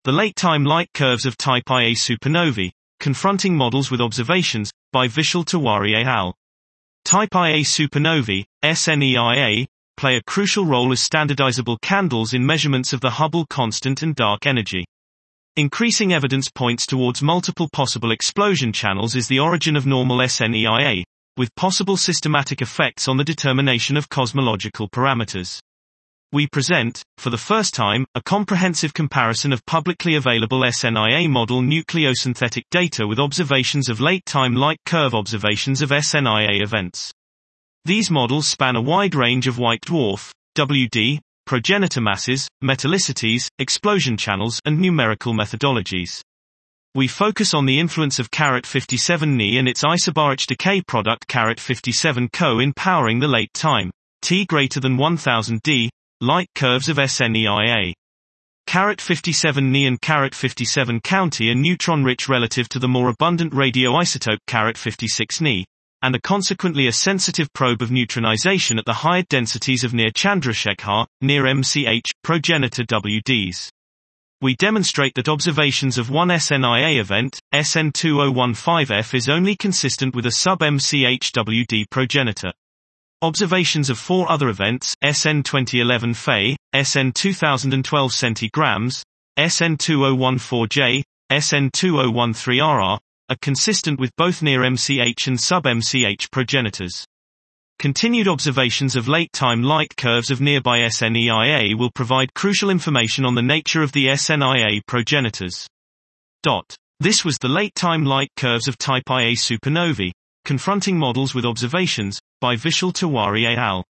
The Late-Time Light Curves of Type Ia Supernovae, Confronting Models with Observations, by Vishal Tiwari et al. Type Ia supernovae, SNEIA, play a crucial role as standardizable candles in measurements of the Hubble constant and dark energy. Increasing evidence points towards multiple possible explosion channels is the origin of normal SNEIA, with possible systematic effects on the determination of cosmological parameters. We present, for the first time, a comprehensive comparison of publicly available SNIA model nucleosynthetic data with observations of late-time light curve observations of SNIA events. These models span a wide range of white dwarf, WD, progenitor masses, metallicities, explosion channels, and numerical methodologies. We focus on the influence of 57Ni and its isobaric decay product 57Co in powering the late-time, T greater than 1000D, light curves of SNEIA. 57Ni and 57 County are neutron-rich relative to the more abundant radioisotope 56Ni, and are consequently a sensitive probe of neutronization at the higher densities of near Chandrasekhar, near MCH, progenitor WDs. We demonstrate that observations of one SNIA event, SN2015F, is only consistent with a sub-MCH WD progenitor. Observations of four other events, SN2011 Fe, SN2012 centigrams, SN2014J, SN2013RR, are consistent with both near MCH and sub-MCH progenitors. Continued observations of late-time light curves of nearby SNEIA will provide crucial information on the nature of the SNIA progenitors. This was the Late-Time Light Curves of Type Ia Supernovae, Confronting Models with Observations, by Vishal Tiwari et al.